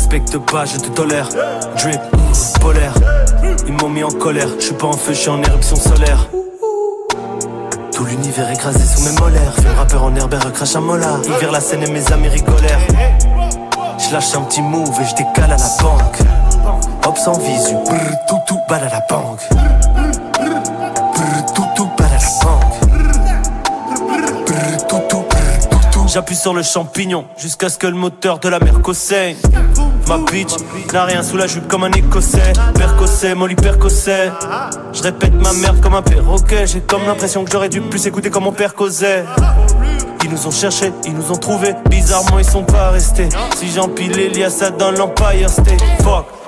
respecte pas, je te tolère. Drip, polaire. Ils m'ont mis en colère. Je suis pas en feu, je suis en éruption solaire. Tout l'univers écrasé sous mes molaires. Film rappeur en herbe, recrache un molar. Il vire la scène et mes amis rigolèrent. Je lâche un petit move et je décale à la banque. Hop sans visu, brr, tout, balle à la banque. Brr, tout, balle à la banque. Brr, tout. J'appuie sur le champignon jusqu'à ce que le moteur de la Merco saigne. Ma bitch n'a rien sous la jupe comme un écossais. Percossais, molly percossais. Je répète ma merde comme un perroquet. J'ai comme l'impression que j'aurais dû plus écouter comme mon père causait. Ils nous ont cherchés, ils nous ont trouvés. Bizarrement ils sont pas restés. Si j'empile Elias dans l'Empire State. Fuck.